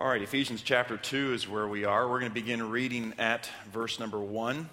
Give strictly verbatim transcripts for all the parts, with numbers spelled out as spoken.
All right, Ephesians chapter two is where we are. We're going to begin reading at verse number one.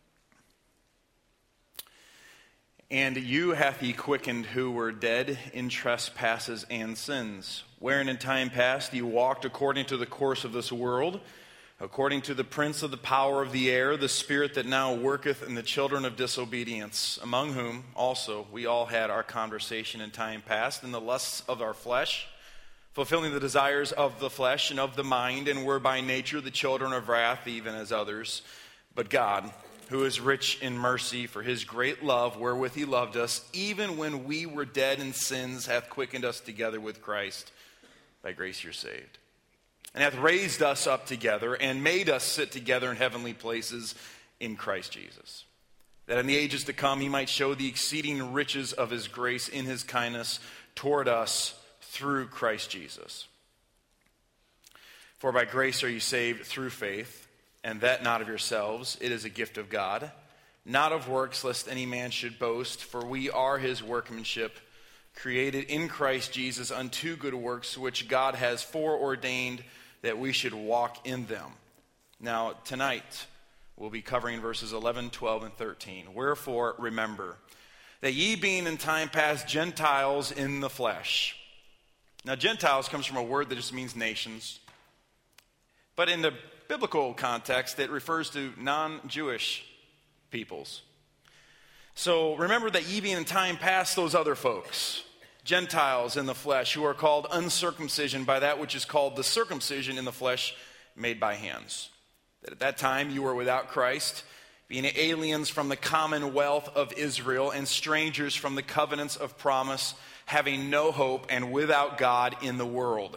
And you hath he quickened who were dead in trespasses and sins, wherein in time past you walked according to the course of this world, according to the prince of the power of the air, the spirit that now worketh in the children of disobedience, among whom also we all had our conversation in time past, in the lusts of our flesh, fulfilling the desires of the flesh and of the mind, and were by nature the children of wrath, even as others. But God, who is rich in mercy, for his great love wherewith he loved us, even when we were dead in sins, hath quickened us together with Christ. By grace you're saved. And hath raised us up together, and made us sit together in heavenly places in Christ Jesus, that in the ages to come he might show the exceeding riches of his grace in his kindness toward us through Christ Jesus. For by grace are you saved through faith, and that not of yourselves, it is a gift of God, not of works, lest any man should boast. For we are his workmanship, created in Christ Jesus unto good works, which God has foreordained that we should walk in them. Now, tonight, we'll be covering verses eleven, twelve, and thirteen. Wherefore, remember, that ye being in time past Gentiles in the flesh. Now, Gentiles comes from a word that just means nations. But in the biblical context, it refers to non-Jewish peoples. So remember that ye being in time past those other folks, Gentiles in the flesh, who are called uncircumcision by that which is called the circumcision in the flesh made by hands. That at that time you were without Christ, being aliens from the commonwealth of Israel and strangers from the covenants of promise, having no hope and without God in the world.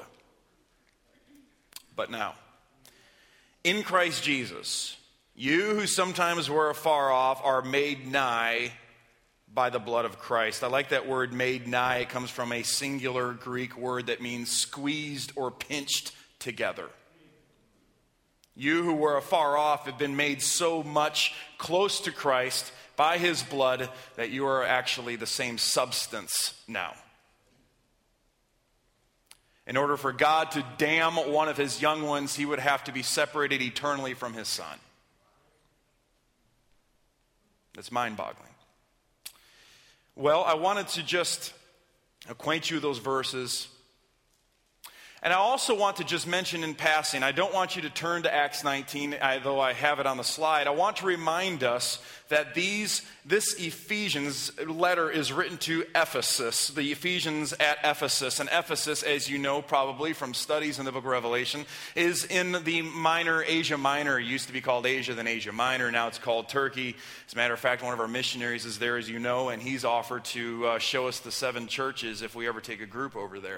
But now, in Christ Jesus, you who sometimes were afar off are made nigh by the blood of Christ. I like that word made nigh. It comes from a singular Greek word that means squeezed or pinched together. You who were afar off have been made so much close to Christ by his blood that you are actually the same substance now. In order for God to damn one of his young ones, he would have to be separated eternally from his son. That's mind-boggling. Well, I wanted to just acquaint you with those verses. And I also want to just mention in passing, I don't want you to turn to Acts nineteen, though I have it on the slide. I want to remind us that these, this Ephesians letter is written to Ephesus, the Ephesians at Ephesus. And Ephesus, as you know probably from studies in the book of Revelation, is in the minor, Asia Minor. It used to be called Asia, then Asia Minor. Now it's called Turkey. As a matter of fact, one of our missionaries is there, as you know, and he's offered to uh, show us the seven churches if we ever take a group over there.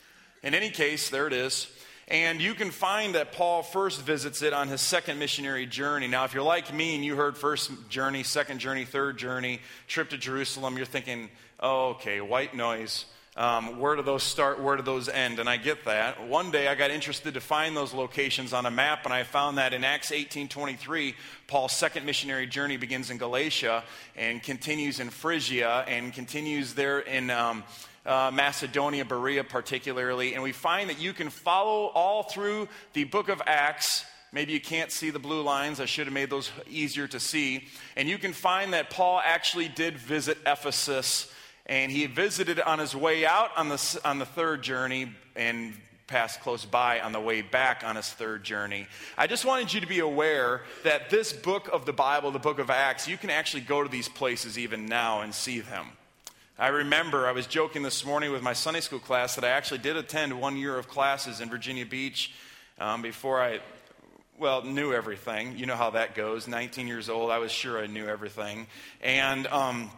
In any case, there it is. And you can find that Paul first visits it on his second missionary journey. Now, if you're like me and you heard first journey, second journey, third journey, trip to Jerusalem, you're thinking, oh, okay, white noise. Um, where do those start? Where do those end? And I get that. One day I got interested to find those locations on a map, and I found that in Acts eighteen twenty-three, Paul's second missionary journey begins in Galatia and continues in Phrygia and continues there in Um, Uh, Macedonia, Berea particularly, and we find that you can follow all through the book of Acts. Maybe you can't see the blue lines. I should have made those easier to see. And you can find that Paul actually did visit Ephesus, and he visited on his way out on the, on the third journey and passed close by on the way back on his third journey. I just wanted you to be aware that this book of the Bible, the book of Acts, you can actually go to these places even now and see them. I remember I was joking this morning with my Sunday school class that I actually did attend one year of classes in Virginia Beach um, before I, well, knew everything. You know how that goes. nineteen years old, I was sure I knew everything. And um,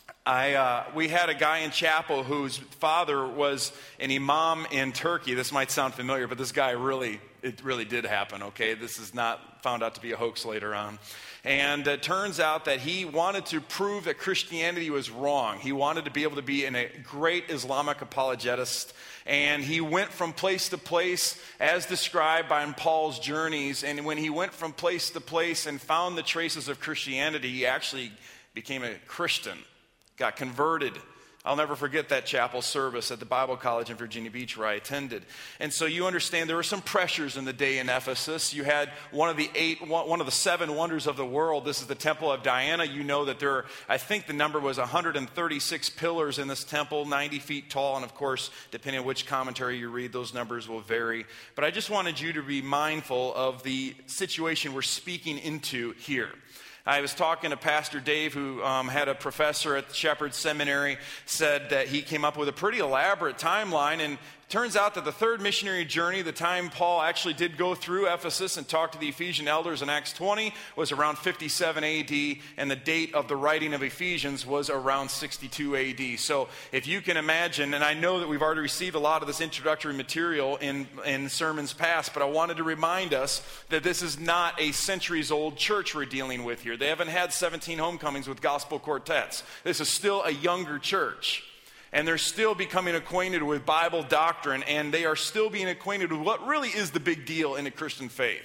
I, uh, we had a guy in chapel whose father was an imam in Turkey. This might sound familiar, but this guy really, it really did happen, okay? This is not found out to be a hoax later on. And it turns out that he wanted to prove that Christianity was wrong. He wanted to be able to be a great Islamic apologetist. And he went from place to place as described by Paul's journeys. And when he went from place to place and found the traces of Christianity, he actually became a Christian, got converted I'll never forget that chapel service at the Bible College in Virginia Beach where I attended. And so you understand there were some pressures in the day in Ephesus. You had one of the eight, one of the seven wonders of the world. This is the Temple of Diana. You know that there are, I think the number was one hundred thirty-six pillars in this temple, ninety feet tall. And of course, depending on which commentary you read, those numbers will vary. But I just wanted you to be mindful of the situation we're speaking into here. I was talking to Pastor Dave, who um, had a professor at Shepherd Seminary, said that he came up with a pretty elaborate timeline, and it turns out that the third missionary journey, the time Paul actually did go through Ephesus and talk to the Ephesian elders in Acts twenty, was around fifty-seven A D, and the date of the writing of Ephesians was around sixty-two A D. So if you can imagine, and I know that we've already received a lot of this introductory material in, in sermons past, but I wanted to remind us that this is not a centuries-old church we're dealing with here. They haven't had seventeen homecomings with gospel quartets. This is still a younger church. And they're still becoming acquainted with Bible doctrine, and they are still being acquainted with what really is the big deal in the Christian faith.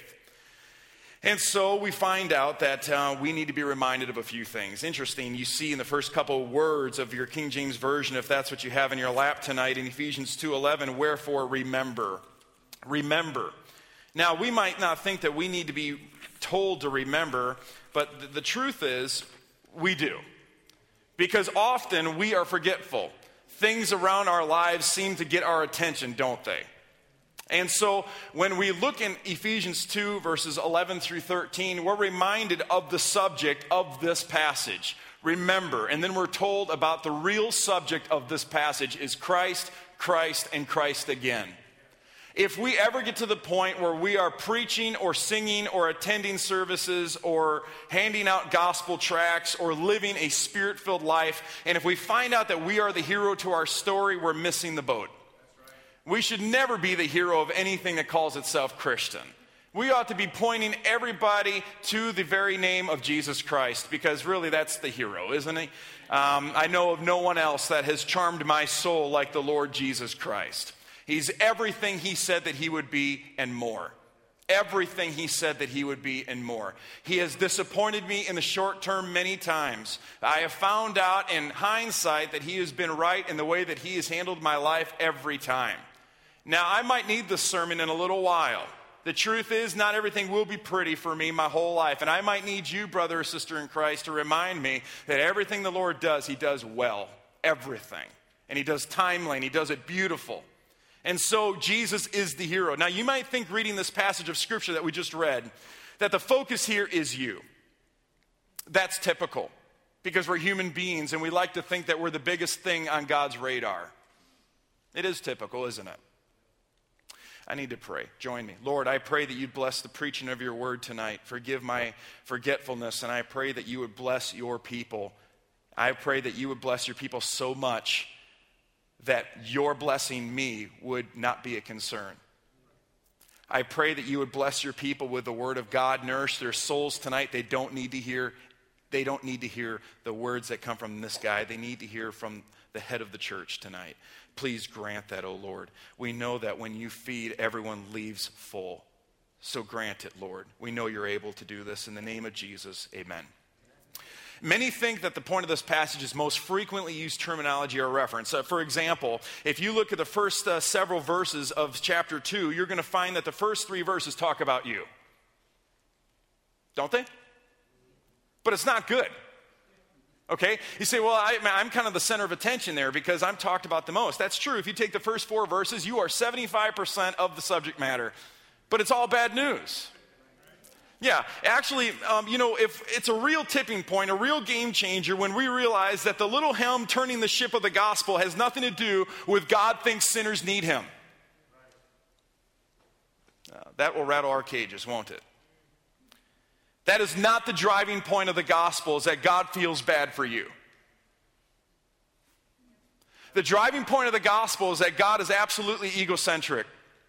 And so we find out that uh, we need to be reminded of a few things. Interesting, you see in the first couple of words of your King James Version, if that's what you have in your lap tonight, in Ephesians two eleven, wherefore remember. Remember. Now, we might not think that we need to be told to remember, but th- the truth is, we do. Because often we are forgetful. Things around our lives seem to get our attention, don't they? And so when we look in Ephesians two, verses eleven through thirteen, we're reminded of the subject of this passage. Remember, and then we're told about the real subject of this passage is Christ, Christ, and Christ again. If we ever get to the point where we are preaching or singing or attending services or handing out gospel tracts or living a spirit-filled life, and if we find out that we are the hero to our story, we're missing the boat. We should never be the hero of anything that calls itself Christian. We ought to be pointing everybody to the very name of Jesus Christ, because really that's the hero, isn't he? Um, I know of no one else that has charmed my soul like the Lord Jesus Christ. He's everything he said that he would be and more. Everything he said that he would be and more. He has disappointed me in the short term many times. I have found out in hindsight that he has been right in the way that he has handled my life every time. Now, I might need this sermon in a little while. The truth is, not everything will be pretty for me my whole life. And I might need you, brother or sister in Christ, to remind me that everything the Lord does, he does well. Everything. And he does timely, and he does it beautiful. And so Jesus is the hero. Now, you might think reading this passage of Scripture that we just read, that the focus here is you. That's typical, because we're human beings, and we like to think that we're the biggest thing on God's radar. It is typical, isn't it? I need to pray. Join me. Lord, I pray that you'd bless the preaching of your word tonight. Forgive my forgetfulness, and I pray that you would bless your people. I pray that you would bless your people so much that your blessing me would not be a concern. I pray that you would bless your people with the word of God, nourish their souls tonight. They don't need to hear, they don't need to hear the words that come from this guy. They need to hear from the head of the church tonight. Please grant that, O Lord. We know that when you feed, everyone leaves full. So grant it, Lord. We know you're able to do this. In the name of Jesus, amen. Many think that the point of this passage is most frequently used terminology or reference. Uh, for example, if you look at the first uh, several verses of chapter two, you're going to find that the first three verses talk about you. Don't they? But it's not good. Okay? You say, well, I, I'm kind of the center of attention there because I'm talked about the most. That's true. If you take the first four verses, you are seventy-five percent of the subject matter. But it's all bad news. Yeah, actually, um, you know, if it's a real tipping point, a real game changer when we realize that the little helm turning the ship of the gospel has nothing to do with God thinks sinners need him. Uh, that will rattle our cages, won't it? That is not the driving point of the gospel, is that God feels bad for you. The driving point of the gospel is that God is absolutely egocentric.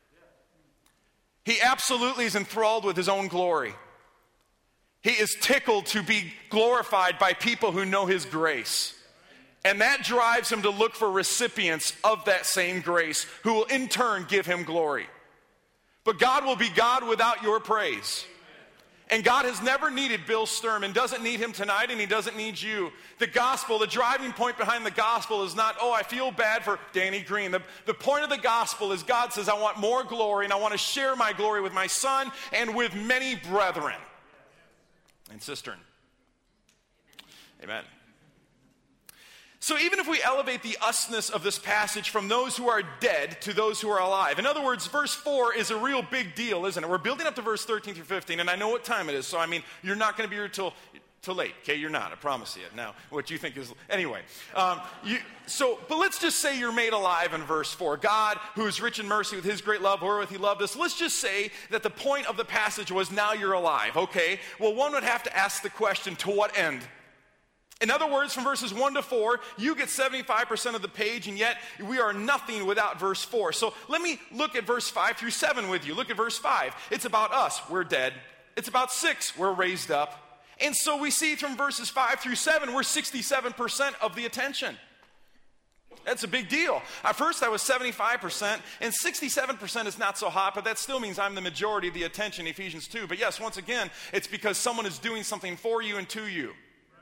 He absolutely is enthralled with his own glory. He is tickled to be glorified by people who know his grace. And that drives him to look for recipients of that same grace who will in turn give him glory. But God will be God without your praise. And God has never needed Bill Sturm and doesn't need him tonight, and he doesn't need you. The gospel, the driving point behind the gospel is not, oh, I feel bad for Danny Green. The, the point of the gospel is God says, I want more glory, and I want to share my glory with my son and with many brethren. And cistern. Amen. So even if we elevate the usness of this passage from those who are dead to those who are alive. In other words, verse four is a real big deal, isn't it? We're building up to verse thirteen through fifteen, and I know what time it is, so I mean, you're not going to be here till, till late, okay? You're not, I promise you. Now, what you think is, anyway. Um, you, so, but let's just say you're made alive in verse four. God, who is rich in mercy with his great love, wherewith he loved us. Let's just say that the point of the passage was now you're alive, okay? Well, one would have to ask the question, to what end? In other words, from verses one to four, you get seventy-five percent of the page, and yet we are nothing without verse four. So let me look at verse five through seven with you. Look at verse five. It's about us. We're dead. It's about six. We're raised up. And so we see from verses five through seven, we're sixty-seven percent of the attention. That's a big deal. At first I was seventy-five percent, and sixty-seven percent is not so hot, but that still means I'm the majority of the attention, Ephesians two. But yes, once again, it's because someone is doing something for you and to you.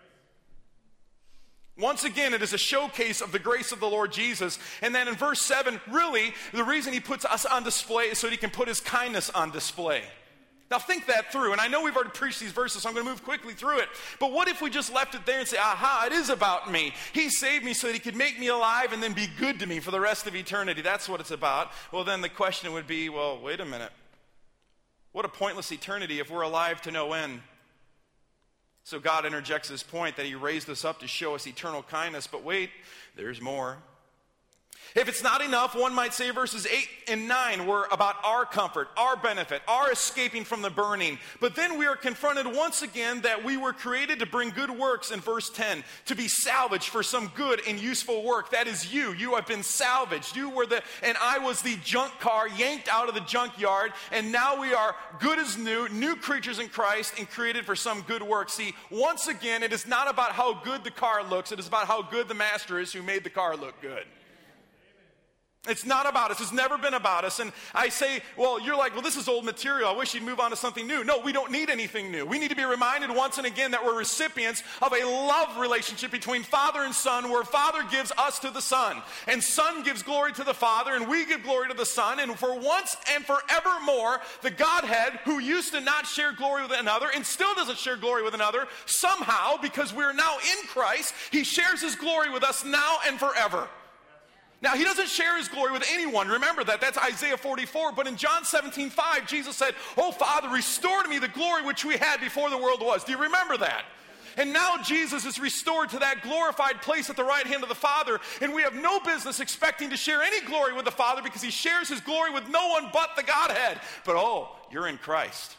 Once again, it is a showcase of the grace of the Lord Jesus. And then in verse seven, really, the reason he puts us on display is so that he can put his kindness on display. Now think that through. And I know we've already preached these verses, so I'm going to move quickly through it. But what if we just left it there and say, aha, it is about me. He saved me so that he could make me alive and then be good to me for the rest of eternity. That's what it's about. Well, then the question would be, well, wait a minute. What a pointless eternity if we're alive to no end. So God interjects his point that he raised us up to show us eternal kindness. But wait, there's more. If it's not enough, one might say verses eight and nine were about our comfort, our benefit, our escaping from the burning. But then we are confronted once again that we were created to bring good works in verse ten, to be salvaged for some good and useful work. That is you. You have been salvaged. You were the, and I was the junk car yanked out of the junkyard, and now we are good as new, new creatures in Christ and created for some good work. See, once again, it is not about how good the car looks. It is about how good the master is who made the car look good. It's not about us. It's never been about us. And I say, well, you're like, well, this is old material. I wish you'd move on to something new. No, we don't need anything new. We need to be reminded once and again that we're recipients of a love relationship between Father and Son, where Father gives us to the Son, and Son gives glory to the Father, and we give glory to the Son. And for once and forevermore, the Godhead, who used to not share glory with another and still doesn't share glory with another, somehow, because we're now in Christ, he shares his glory with us now and forever. Now, he doesn't share his glory with anyone. Remember that. That's Isaiah forty-four. But in John seventeen five, Jesus said, oh, Father, restore to me the glory which we had before the world was. Do you remember that? And now Jesus is restored to that glorified place at the right hand of the Father. And we have no business expecting to share any glory with the Father because he shares his glory with no one but the Godhead. But oh, you're in Christ.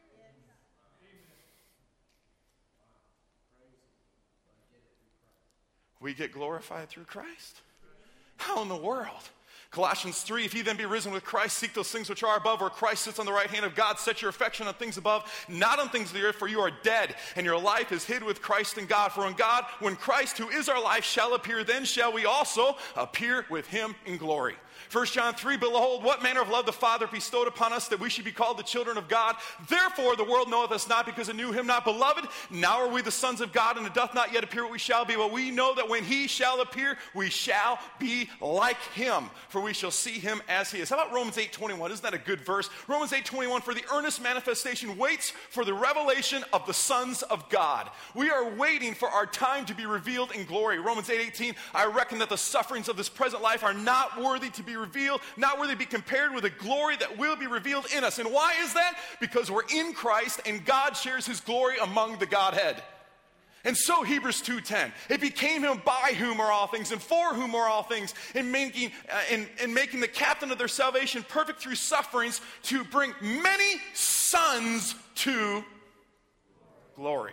We get glorified through Christ. How in the world? Colossians three, if ye then be risen with Christ, seek those things which are above, where Christ sits on the right hand of God. Set your affection on things above, not on things of the earth, for you are dead, and your life is hid with Christ in God. For in God, when Christ, who is our life, shall appear, then shall we also appear with him in glory. First John three, behold, what manner of love the Father bestowed upon us, that we should be called the children of God. Therefore the world knoweth us not, because it knew him not. Beloved, now are we the sons of God, and it doth not yet appear what we shall be. But we know that when he shall appear, we shall be like him, for we shall see him as he is. How about Romans eight twenty-one? Isn't that a good verse? Romans eight twenty-one, for the earnest manifestation waits for the revelation of the sons of God. We are waiting for our time to be revealed in glory. Romans eight eighteen, I reckon that the sufferings of this present life are not worthy to be revealed, not worthy to be compared with the glory that will be revealed in us. And why is that? Because we're in Christ and God shares his glory among the Godhead. And so Hebrews two ten, it became him by whom are all things and for whom are all things, in making, uh, in, in making the captain of their salvation perfect through sufferings, to bring many sons to glory.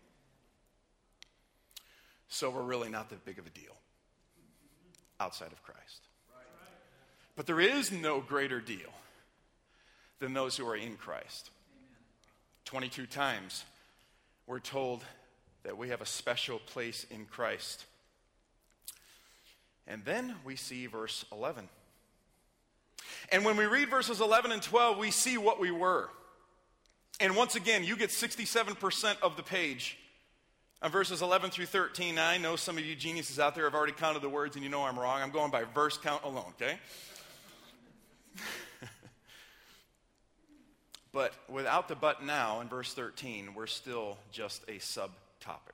So we're really not that big of a deal outside of Christ. But there is no greater deal than those who are in Christ. twenty-two times we're told that we have a special place in Christ. And then we see verse eleven. And when we read verses eleven and twelve, we see what we were. And once again, you get sixty-seven percent of the page on verses eleven through thirteen. Now, I know some of you geniuses out there have already counted the words and you know I'm wrong. I'm going by verse count alone, okay? But without the but now, in verse thirteen, we're still just a subtopic.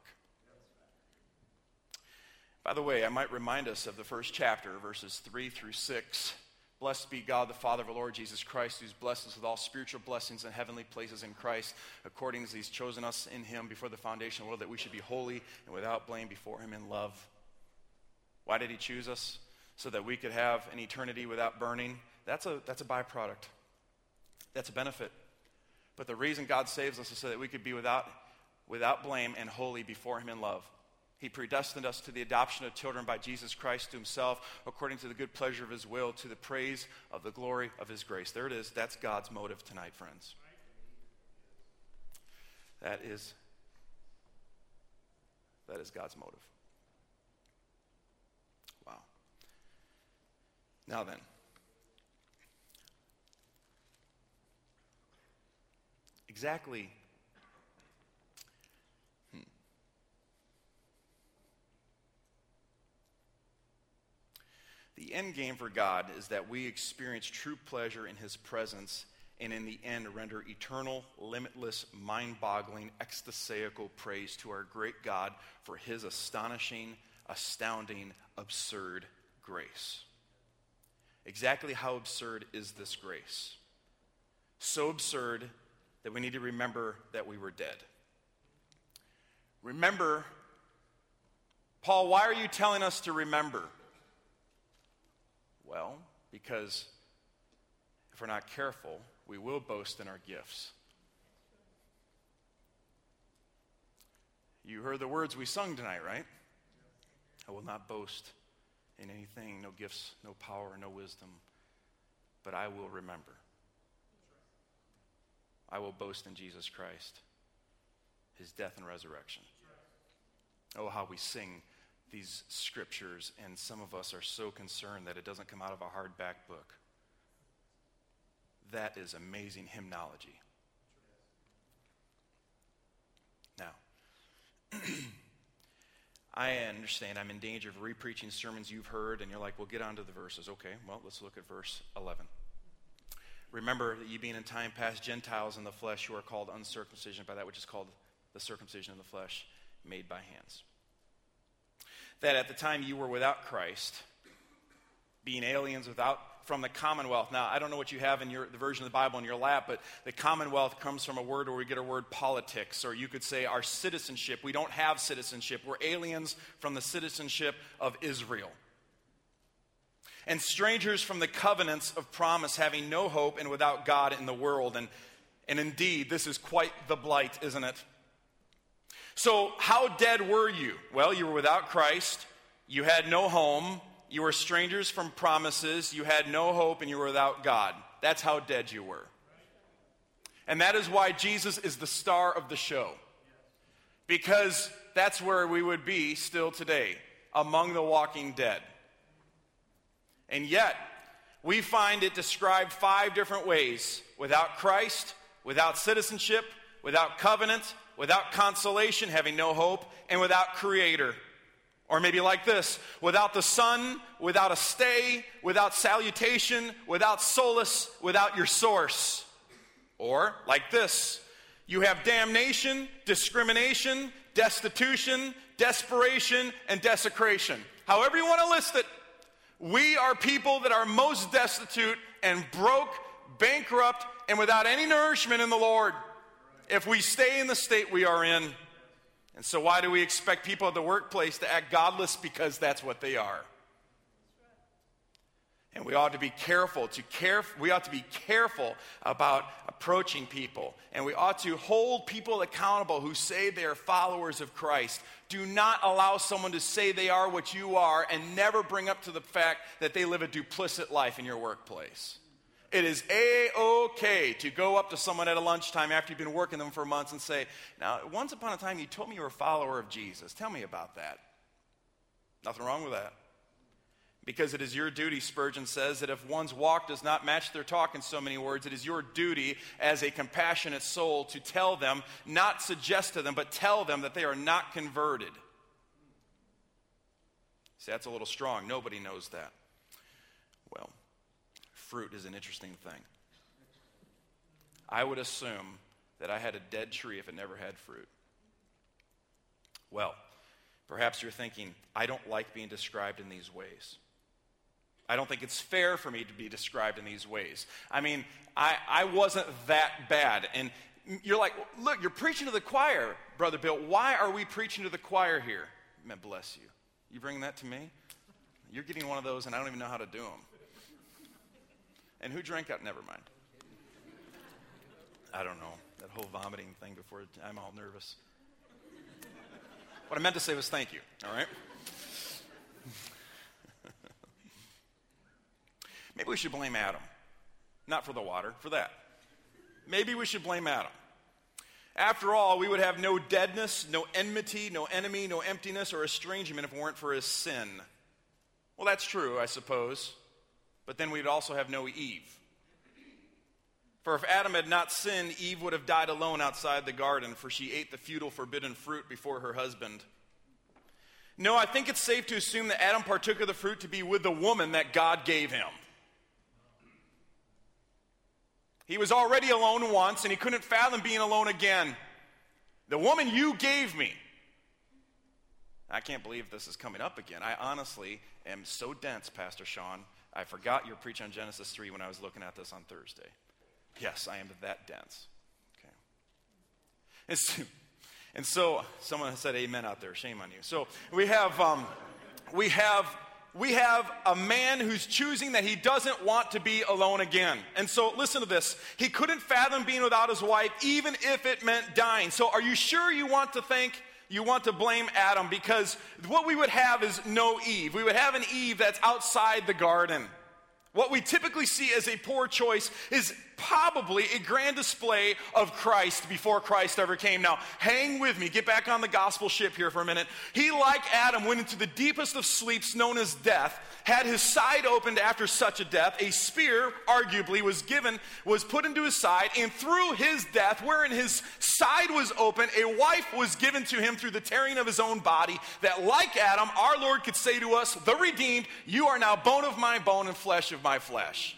By the way, I might remind us of the first chapter, verses three through six. Blessed be God, the Father of our Lord Jesus Christ, who's blessed us with all spiritual blessings in heavenly places in Christ, according as he's chosen us in him before the foundation of the world, that we should be holy and without blame before him in love. Why did he choose us? So that we could have an eternity without burning. That's a, that's a byproduct. That's a benefit. But the reason God saves us is so that we could be without, without blame and holy before him in love. He predestined us to the adoption of children by Jesus Christ to himself, according to the good pleasure of his will, to the praise of the glory of his grace. There it is. That's God's motive tonight, friends. That is, that is God's motive. Wow. Now then, exactly the end game for God is that we experience true pleasure in his presence and in the end render eternal, limitless, mind-boggling, ecstasiacal praise to our great God for his astonishing, astounding, absurd grace. Exactly how absurd is this grace? So absurd that we need to remember that we were dead. Remember, Paul, why are you telling us to remember? Well, because if we're not careful, we will boast in our gifts. You heard the words we sung tonight, right? I will not boast in anything, no gifts, no power, no wisdom, but I will remember. I will boast in Jesus Christ, his death and resurrection. Oh, how we sing these scriptures, and some of us are so concerned that it doesn't come out of a hardback book. That is amazing hymnology. Now, I understand I'm in danger of re-preaching sermons you've heard, and you're like, well, get on to the verses. Okay, well, let's look at verse eleven. Remember that you being in time past Gentiles in the flesh, you are called uncircumcision by that which is called the circumcision of the flesh, made by hands. That at the time you were without Christ, being aliens without from the commonwealth. Now, I don't know what you have in your the version of the Bible in your lap, but the commonwealth comes from a word where we get our word politics, or you could say our citizenship. We don't have citizenship. We're aliens from the citizenship of Israel. And strangers from the covenants of promise, having no hope and without God in the world. And, and indeed, this is quite the blight, isn't it? So, how dead were you? Well, you were without Christ, you had no home, you were strangers from promises, you had no hope, and you were without God. That's how dead you were. And that is why Jesus is the star of the show. Because that's where we would be still today, among the walking dead. And yet, we find it described five different ways: without Christ, without citizenship, without covenant, without consolation, having no hope, and without Creator. Or maybe like this: without the Son, without a stay, without salutation, without solace, without your source. Or like this: you have damnation, discrimination, destitution, desperation, and desecration. However you want to list it, we are people that are most destitute and broke, bankrupt, and without any nourishment in the Lord, if we stay in the state we are in. And so why do we expect people at the workplace to act godless? Because that's what they are. And we ought to be careful to care, we ought to be careful about approaching people. And we ought to hold people accountable who say they are followers of Christ. Do not allow someone to say they are what you are and never bring up to the fact that they live a duplicit life in your workplace. It is A-okay to go up to someone at a lunchtime after you've been working them for months and say, now, once upon a time you told me you were a follower of Jesus. Tell me about that. Nothing wrong with that. Because it is your duty, Spurgeon says, that if one's walk does not match their talk in so many words, it is your duty as a compassionate soul to tell them, not suggest to them, but tell them that they are not converted. See, that's a little strong. Nobody knows that. Well, fruit is an interesting thing. I would assume that I had a dead tree if it never had fruit. Well, perhaps you're thinking, I don't like being described in these ways. I don't think it's fair for me to be described in these ways. I mean, I, I wasn't that bad. And you're like, look, you're preaching to the choir, Brother Bill. Why are we preaching to the choir here? Man, bless you. You bring that to me? You're getting one of those, and I don't even know how to do them. And who drank out? Never mind. I don't know. That whole vomiting thing before, I'm all nervous. What I meant to say was thank you, all right? Maybe we should blame Adam. Not for the water, for that. Maybe we should blame Adam. After all, we would have no deadness, no enmity, no enemy, no emptiness or estrangement if it weren't for his sin. Well, that's true, I suppose. But then we'd also have no Eve. For if Adam had not sinned, Eve would have died alone outside the garden, for she ate the futile, forbidden fruit before her husband. No, I think it's safe to assume that Adam partook of the fruit to be with the woman that God gave him. He was already alone once, and he couldn't fathom being alone again. The woman you gave me. I can't believe this is coming up again. I honestly am so dense, Pastor Sean. I forgot your preach on Genesis three when I was looking at this on Thursday. Yes, I am that dense. Okay. And so, and so someone said amen out there. Shame on you. So we have, um, we have, we have a man who's choosing that he doesn't want to be alone again. And so listen to this. He couldn't fathom being without his wife, even if it meant dying. So are you sure you want to think, you want to blame Adam? Because what we would have is no Eve. We would have an Eve that's outside the garden. What we typically see as a poor choice is probably a grand display of Christ before Christ ever came. Now, hang with me. Get back on the gospel ship here for a minute. He, like Adam, went into the deepest of sleeps known as death, had his side opened after such a death. A spear, arguably, was given, was put into his side, and through his death, wherein his side was open, a wife was given to him through the tearing of his own body, that like Adam, our Lord could say to us, the redeemed, you are now bone of my bone and flesh of my flesh.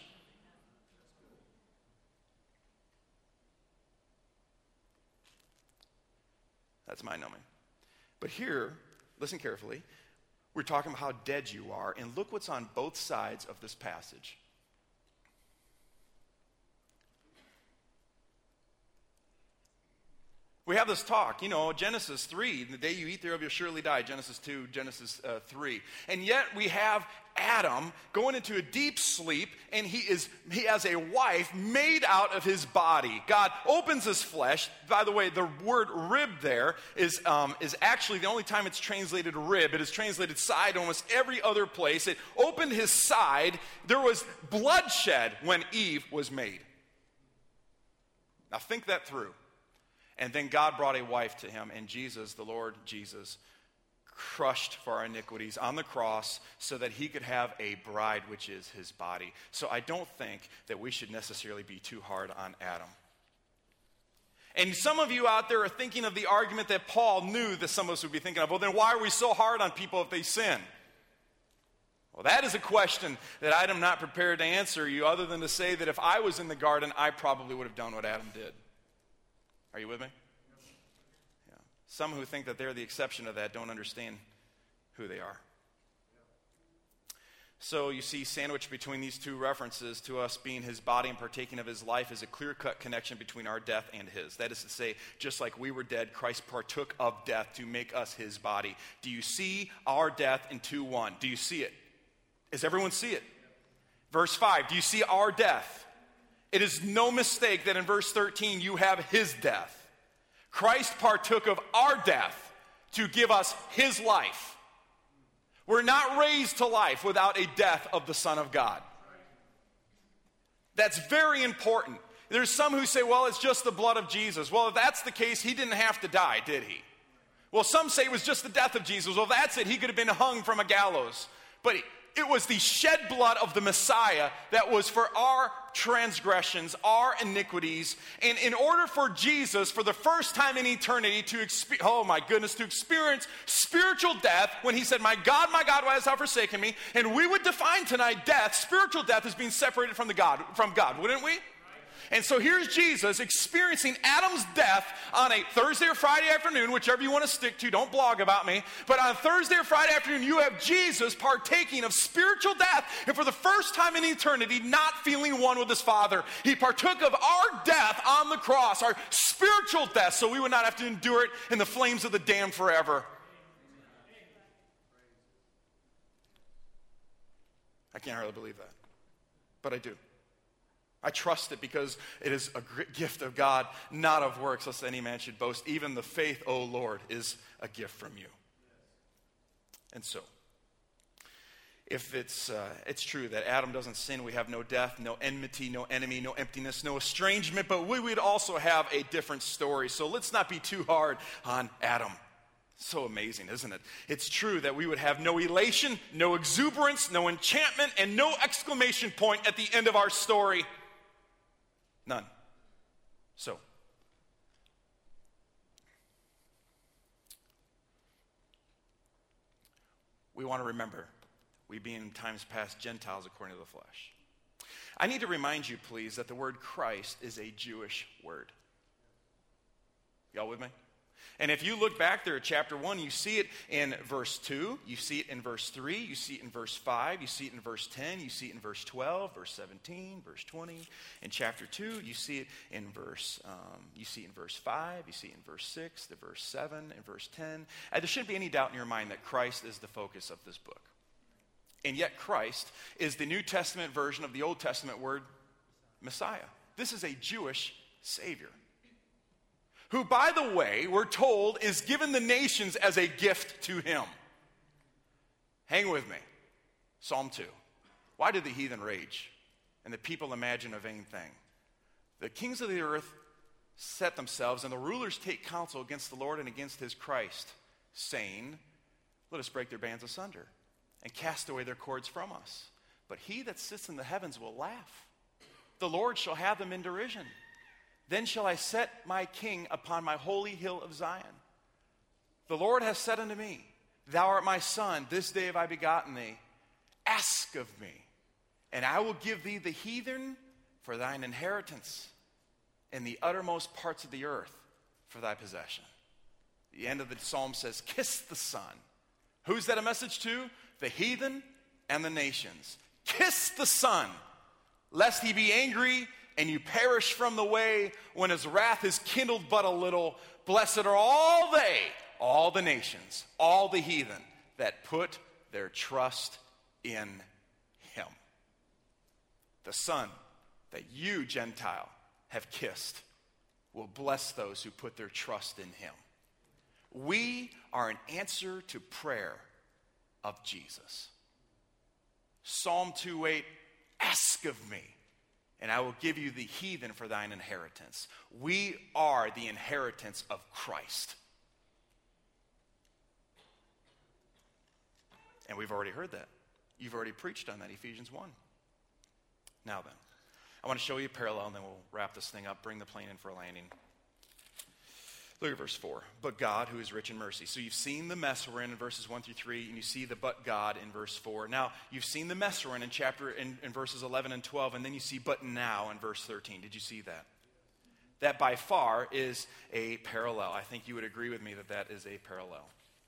That's mind-numbing. But here, listen carefully, we're talking about how dead you are, and look what's on both sides of this passage. We have this talk, you know, Genesis three, the day you eat thereof you'll surely die, Genesis two, Genesis uh, three. And yet we have Adam going into a deep sleep, and he is he has a wife made out of his body. God opens his flesh. By the way, the word rib there is, um, is actually the only time it's translated rib. It is translated side almost every other place. It opened his side. There was bloodshed when Eve was made. Now think that through. And then God brought a wife to him, and Jesus, the Lord Jesus, crushed for our iniquities on the cross so that he could have a bride, which is his body. So I don't think that we should necessarily be too hard on Adam. And some of you out there are thinking of the argument that Paul knew that some of us would be thinking of. Well, then why are we so hard on people if they sin? Well, that is a question that I am not prepared to answer you, other than to say that if I was in the garden, I probably would have done what Adam did. Are you with me? Yeah. Some who think that they're the exception of that don't understand who they are. So you see, sandwiched between these two references to us being his body and partaking of his life is a clear-cut connection between our death and his. That is to say, just like we were dead, Christ partook of death to make us his body. Do you see our death in two one? Do you see it? Does everyone see it? Verse five, do you see our death? It is no mistake that in verse thirteen you have his death. Christ partook of our death to give us his life. We're not raised to life without a death of the Son of God. That's very important. There's some who say, well, it's just the blood of Jesus. Well, if that's the case, he didn't have to die, did he? Well, some say it was just the death of Jesus. Well, that's it. He could have been hung from a gallows. But It was the shed blood of the Messiah that was for our transgressions, our iniquities. And in order for Jesus, for the first time in eternity, to expe- oh my goodness, to experience spiritual death, when he said, my God, my God, why hast thou forsaken me? And we would define tonight death, spiritual death, as being separated from the God, from God, wouldn't we? And so here's Jesus experiencing Adam's death on a Thursday or Friday afternoon, whichever you want to stick to, don't blog about me. But on Thursday or Friday afternoon, you have Jesus partaking of spiritual death, and for the first time in eternity, not feeling one with his Father. He partook of our death on the cross, our spiritual death, so we would not have to endure it in the flames of the damned forever. I can't hardly believe that, but I do. I trust it because it is a great gift of God, not of works, lest any man should boast. Even the faith, O Lord, is a gift from you. And so, if it's uh, it's true that Adam doesn't sin, we have no death, no enmity, no enemy, no emptiness, no estrangement, but we would also have a different story. So let's not be too hard on Adam. So amazing, isn't it? It's true that we would have no elation, no exuberance, no enchantment, and no exclamation point at the end of our story. None. So, we want to remember, we being in times past Gentiles according to the flesh. I need to remind you, please, that the word Christ is a Jewish word. Y'all with me? And if you look back there at chapter one, you see it in verse two, you see it in verse three, you see it in verse five, you see it in verse ten, you see it in verse twelve, verse seventeen, verse twenty. In chapter two, you see it in verse, um, you see it in verse five, you see it in verse six, the verse seven, and verse ten. And there shouldn't be any doubt in your mind that Christ is the focus of this book. And yet Christ is the New Testament version of the Old Testament word Messiah. This is a Jewish Savior, who, by the way, we're told is given the nations as a gift to him. Hang with me. Psalm two. Why did the heathen rage and the people imagine a vain thing? The kings of the earth set themselves, and the rulers take counsel against the Lord and against his Christ, saying, let us break their bands asunder and cast away their cords from us. But he that sits in the heavens will laugh. The Lord shall have them in derision. Then shall I set my king upon my holy hill of Zion. The Lord hath said unto me, thou art my son, this day have I begotten thee. Ask of me, and I will give thee the heathen for thine inheritance, and the uttermost parts of the earth for thy possession. The end of the psalm says, kiss the Son. Who's that a message to? The heathen and the nations. Kiss the Son, lest he be angry and you perish from the way when his wrath is kindled but a little. Blessed are all they, all the nations, all the heathen that put their trust in him. The Son that you, Gentile, have kissed will bless those who put their trust in him. We are an answer to prayer of Jesus. Psalm two eight, ask of me, and I will give you the heathen for thine inheritance. We are the inheritance of Christ. And we've already heard that. You've already preached on that, Ephesians one. Now then, I want to show you a parallel, and then we'll wrap this thing up, bring the plane in for a landing. Look at verse four. But God, who is rich in mercy. So you've seen the mess we're in in verses one through three, and you see the but God in verse four. Now, you've seen the mess we're in in chapter in, in verses eleven and twelve, and then you see but now in verse thirteen. Did you see that? That by far is a parallel. I think you would agree with me that that is a parallel.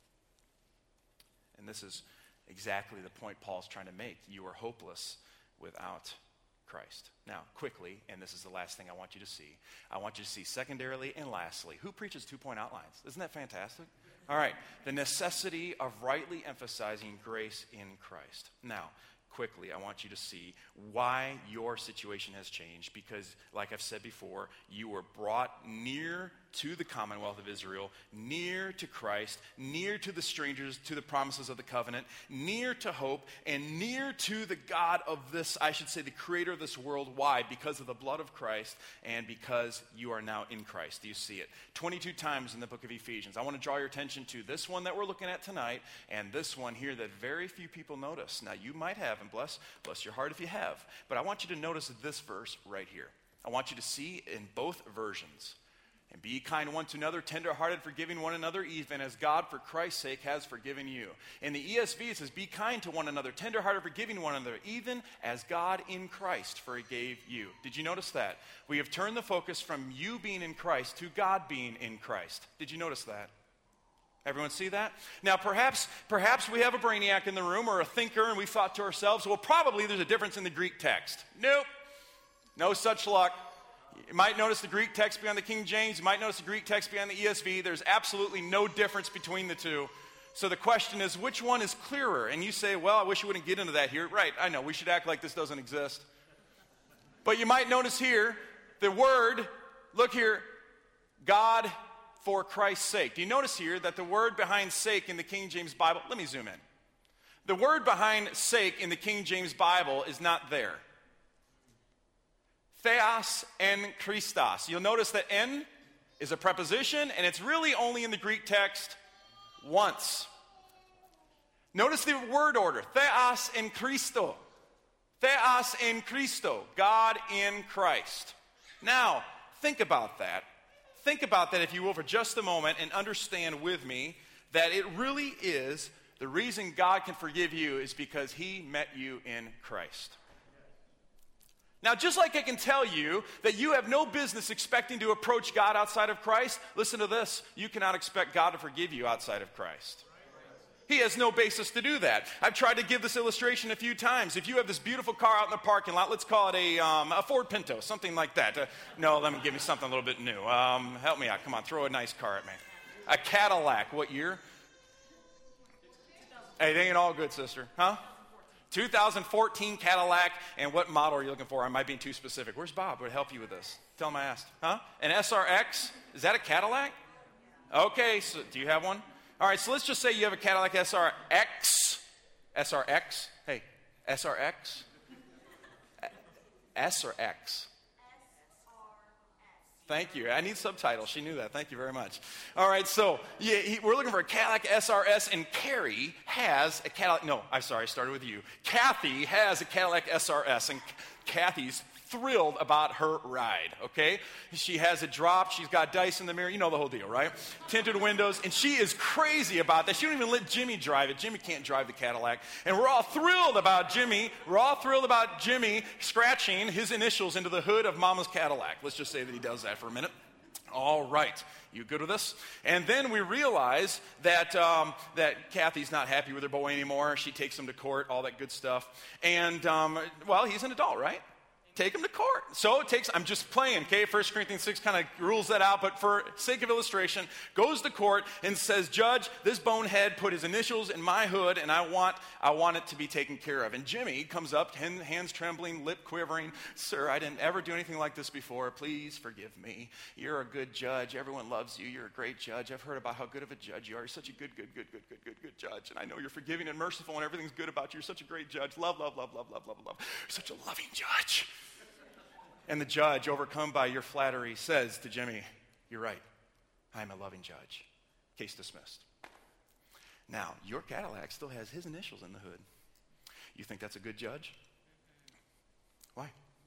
And this is exactly the point Paul's trying to make. You are hopeless without Christ. Now, quickly, and this is the last thing I want you to see, I want you to see secondarily and lastly, who preaches two-point outlines? Isn't that fantastic? All right, the necessity of rightly emphasizing grace in Christ. Now, quickly, I want you to see why your situation has changed, because, like I've said before, you were brought near to the commonwealth of Israel, near to Christ, near to the strangers, to the promises of the covenant, near to hope, and near to the God of this, I should say, the creator of this world. Why? Because of the blood of Christ and because you are now in Christ. Do you see it? twenty-two times in the book of Ephesians. I want to draw your attention to this one that we're looking at tonight and this one here that very few people notice. Now, you might have, and bless, bless your heart if you have, but I want you to notice this verse right here. I want you to see in both versions. And be kind one to another, tender-hearted, forgiving one another, even as God, for Christ's sake, has forgiven you. In the E S V, it says, be kind to one another, tender-hearted, forgiving one another, even as God in Christ forgave you. Did you notice that? We have turned the focus from you being in Christ to God being in Christ. Did you notice that? Everyone see that? Now, perhaps, perhaps we have a brainiac in the room or a thinker, and we thought to ourselves, well, probably there's a difference in the Greek text. Nope. No such luck. You might notice the Greek text beyond the King James. You might notice the Greek text beyond the E S V. There's absolutely no difference between the two. So the question is, which one is clearer? And you say, well, I wish you wouldn't get into that here. Right, I know, we should act like this doesn't exist. But you might notice here, the word, look here, God for Christ's sake. Do you notice here that the word behind sake in the King James Bible, let me zoom in. The word behind sake in the King James Bible is not there. Theos en Christos. You'll notice that en is a preposition, and it's really only in the Greek text once. Notice the word order. Theos en Christo. Theos en Christo. God in Christ. Now, think about that. Think about that, if you will, for just a moment, and understand with me that it really is the reason God can forgive you is because he met you in Christ. Now, just like I can tell you that you have no business expecting to approach God outside of Christ, listen to this. You cannot expect God to forgive you outside of Christ. He has no basis to do that. I've tried to give this illustration a few times. If you have this beautiful car out in the parking lot, let's call it a, um, a Ford Pinto, something like that. Uh, no, let me give me something a little bit new. Um, help me out. Come on, throw a nice car at me. A Cadillac. What year? Hey, it ain't all good, sister. Huh? two thousand fourteen Cadillac, and what model are you looking for? I might be too specific. Where's Bob? Would help you with this. Tell him I asked. Huh? An S R X? Is that a Cadillac? Okay, so do you have one? All right, so let's just say you have a Cadillac S R X. S R X? Hey, S R X? S or X? Thank you. I need subtitles. She knew that. Thank you very much. All right, so yeah, he, we're looking for a Cadillac S R S, and Carrie has a Cadillac. No, I'm sorry, I started with you. Kathy has a Cadillac S R S, and Kathy's thrilled about her ride, okay? She has it dropped. She's got dice in the mirror. You know the whole deal, right? Tinted windows, and she is crazy about that. She don't even let Jimmy drive it. Jimmy can't drive the Cadillac, and we're all thrilled about Jimmy. We're all thrilled about Jimmy scratching his initials into the hood of Mama's Cadillac. Let's just say that he does that for a minute. All right. You good with this? And then we realize that um, that Kathy's not happy with her boy anymore. She takes him to court, all that good stuff. And, um, well, he's an adult, right? Take him to court. So it takes, I'm just playing, okay? First Corinthians six kind of rules that out, but for sake of illustration, goes to court and says, Judge, this bonehead put his initials in my hood, and I want I want it to be taken care of. And Jimmy comes up, hands trembling, lip quivering. Sir, I didn't ever do anything like this before. Please forgive me. You're a good judge. Everyone loves you. You're a great judge. I've heard about how good of a judge you are. You're such a good, good, good, good, good, good, good judge. And I know you're forgiving and merciful, and everything's good about you. You're such a great judge. Love, love, love, love, love, love, love. You're such a loving judge. And the judge, overcome by your flattery, says to Jimmy, you're right. I'm a loving judge. Case dismissed. Now, your Cadillac still has his initials in the hood. You think that's a good judge? Why?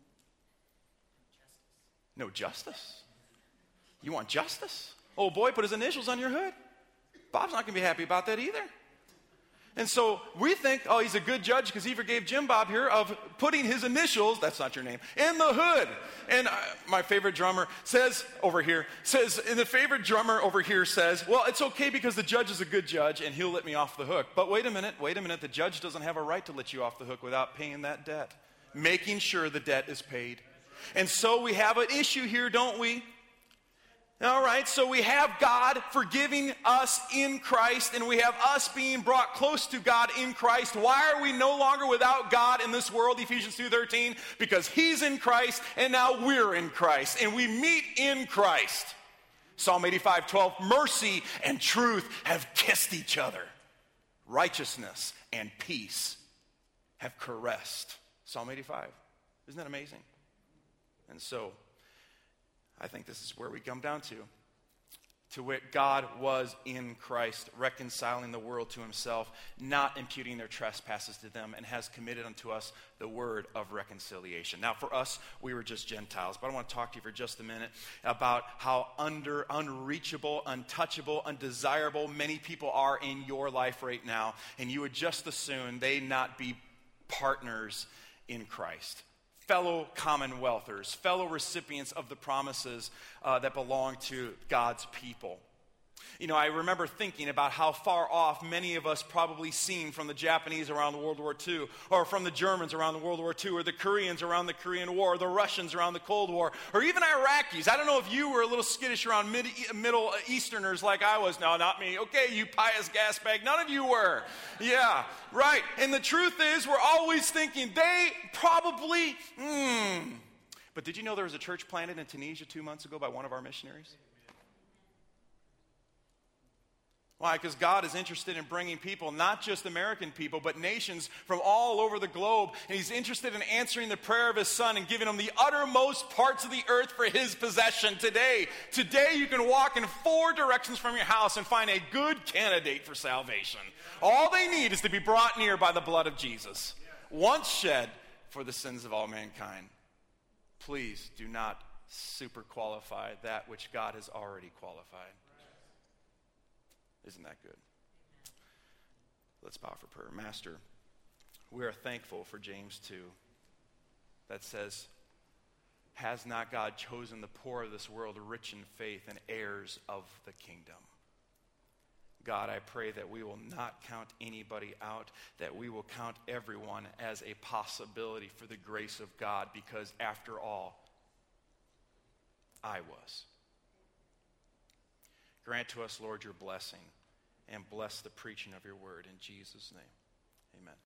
No justice. You want justice? Oh boy, put his initials on your hood. Bob's not going to be happy about that either. And so we think, oh, he's a good judge because he forgave Jim Bob here of putting his initials, that's not your name, in the hood. And uh, my favorite drummer says over here, says, and the favorite drummer over here says, well, it's okay because the judge is a good judge and he'll let me off the hook. But wait a minute, wait a minute, the judge doesn't have a right to let you off the hook without paying that debt, making sure the debt is paid. And so we have an issue here, don't we? All right, so we have God forgiving us in Christ, and we have us being brought close to God in Christ. Why are we no longer without God in this world, Ephesians two thirteen? Because he's in Christ, and now we're in Christ, and we meet in Christ. Psalm eighty-five, twelve, mercy and truth have kissed each other. Righteousness and peace have caressed. Psalm eighty-five. Isn't that amazing? And so, I think this is where we come down to. To wit, God was in Christ, reconciling the world to himself, not imputing their trespasses to them, and has committed unto us the word of reconciliation. Now, for us, we were just Gentiles, but I want to talk to you for just a minute about how under, unreachable, untouchable, undesirable many people are in your life right now, and you would just as soon they not be partners in Christ. Fellow commonwealthers, fellow recipients of the promises uh, that belong to God's people. You know, I remember thinking about how far off many of us probably seem from the Japanese around World War Two, or from the Germans around the World War Two, or the Koreans around the Korean War, or the Russians around the Cold War, or even Iraqis. I don't know if you were a little skittish around mid- Middle Easterners like I was. No, not me. Okay, you pious gas bag. None of you were. Yeah, right. And the truth is, we're always thinking, they probably, hmm. But did you know there was a church planted in Tunisia two months ago by one of our missionaries? Why? Because God is interested in bringing people, not just American people, but nations from all over the globe. And he's interested in answering the prayer of his son and giving them the uttermost parts of the earth for his possession today. Today you can walk in four directions from your house and find a good candidate for salvation. All they need is to be brought near by the blood of Jesus, once shed for the sins of all mankind. Please do not super qualify that which God has already qualified. Isn't that good? Let's bow for prayer. Master, we are thankful for James two that says, has not God chosen the poor of this world rich in faith and heirs of the kingdom? God, I pray that we will not count anybody out, that we will count everyone as a possibility for the grace of God, because after all, I was. Grant to us, Lord, your blessing, and bless the preaching of your word in Jesus' name. Amen.